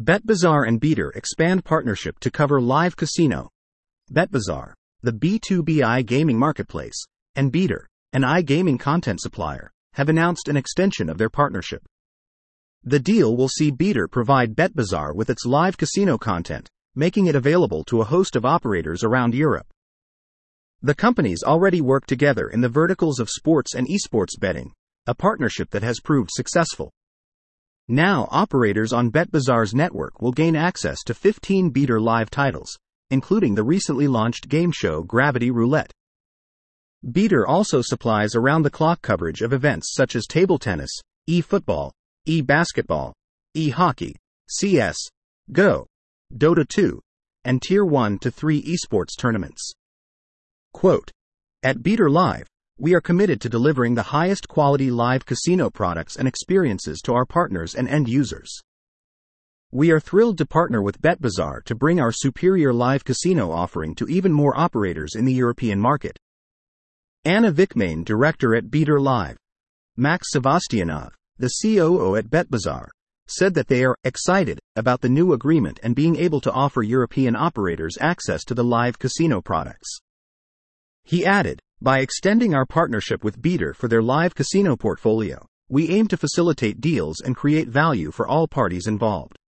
BetBazaar and Beater expand partnership to cover live casino. BetBazaar, the B2B iGaming marketplace, and Beater, an iGaming content supplier, have announced an extension of their partnership. The deal will see Beater provide BetBazaar with its live casino content, making it available to a host of operators around Europe. The companies already work together in the verticals of sports and esports betting, a partnership that has proved successful. Now operators on BetBazaar's network will gain access to 15 Beater live titles, including the recently launched game show Gravity Roulette. Beater also supplies around-the-clock coverage of events such as table tennis, e-football, e-basketball, e-hockey, CS, Go, Dota 2, and Tier 1 to 3 esports tournaments. Quote, "At Beater Live, we are committed to delivering the highest quality live casino products and experiences to our partners and end users. We are thrilled to partner with BetBazaar to bring our superior live casino offering to even more operators in the European market." Anna Vikmain, director at Beater Live, Max Sebastianov, the COO at BetBazaar, said that they are excited about the new agreement and being able to offer European operators access to the live casino products. He added, "By extending our partnership with Beater for their live casino portfolio, we aim to facilitate deals and create value for all parties involved."